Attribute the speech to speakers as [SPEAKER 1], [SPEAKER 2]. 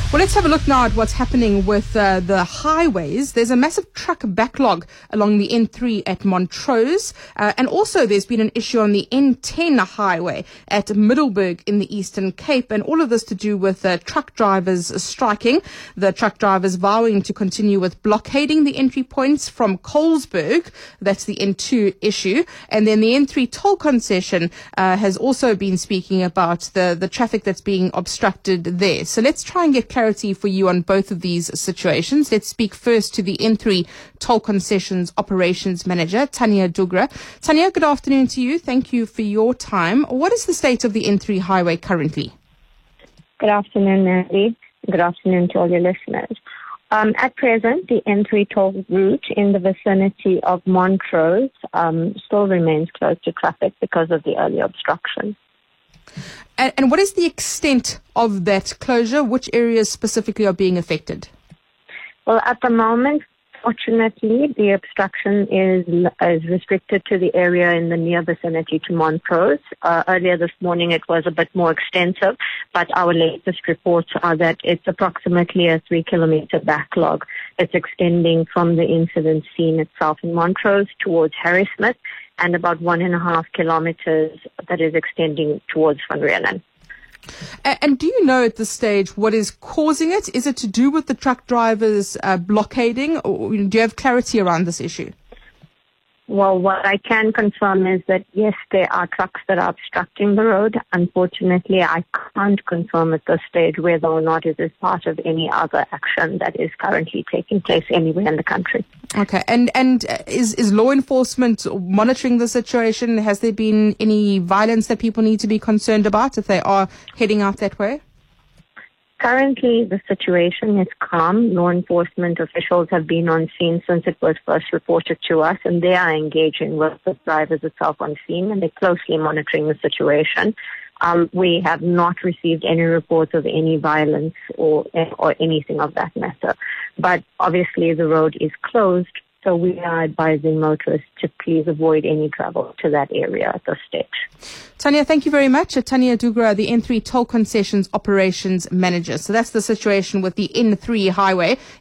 [SPEAKER 1] Well, let's have a look now at what's happening with the highways. There's a massive truck backlog along the N3 at Montrose. And also there's been an issue on the N10 highway at Middelburg in the Eastern Cape. And all of this to do with truck drivers striking. The truck drivers vowing to continue with blockading the entry points from Colesberg. That's the N2 issue. And then the N3 toll concession has also been speaking about the traffic that's being obstructed there. So let's try and get clarity for you on both of these situations. Let's speak first to the N3 Toll Concessions Operations Manager, Tanya Dugra. Tanya, good afternoon to you. Thank you for your time. What is the state of the N3 highway currently?
[SPEAKER 2] Good afternoon, Mandy. Good afternoon to all your listeners. At present, the N3 toll route in the vicinity of Montrose still remains closed to traffic because of the early obstruction.
[SPEAKER 1] And what is the extent of that closure? Which areas specifically are being affected?
[SPEAKER 2] Well, at the moment, fortunately, the obstruction is restricted to the area in the near vicinity to Montrose. Earlier this morning, it was a bit more extensive, but our latest reports are that it's approximately a 3-kilometer backlog. It's extending from the incident scene itself in Montrose towards Harrismith, and about 1.5 kilometers that is extending towards Van Riebeeck.
[SPEAKER 1] And do you know at this stage what is causing it? Is it to do with the truck drivers blockading, or do you have clarity around this issue?
[SPEAKER 2] Well, what I can confirm is that, yes, there are trucks that are obstructing the road. Unfortunately, I can't confirm at this stage whether or not it is part of any other action that is currently taking place anywhere in the country.
[SPEAKER 1] Okay. And is law enforcement monitoring the situation? Has there been any violence that people need to be concerned about if they are heading out that way?
[SPEAKER 2] Currently, the situation is calm. Law enforcement officials have been on scene since it was first reported to us, and they are engaging with the drivers itself on scene, and they're closely monitoring the situation. We have not received any reports of any violence or anything of that matter. But obviously, the road is closed, so we are advising motorists to please avoid any travel to that area at this stage.
[SPEAKER 1] Tanya, thank you very much. Tanya Dugra, the N3 Toll Concessions Operations Manager. So that's the situation with the N3 highway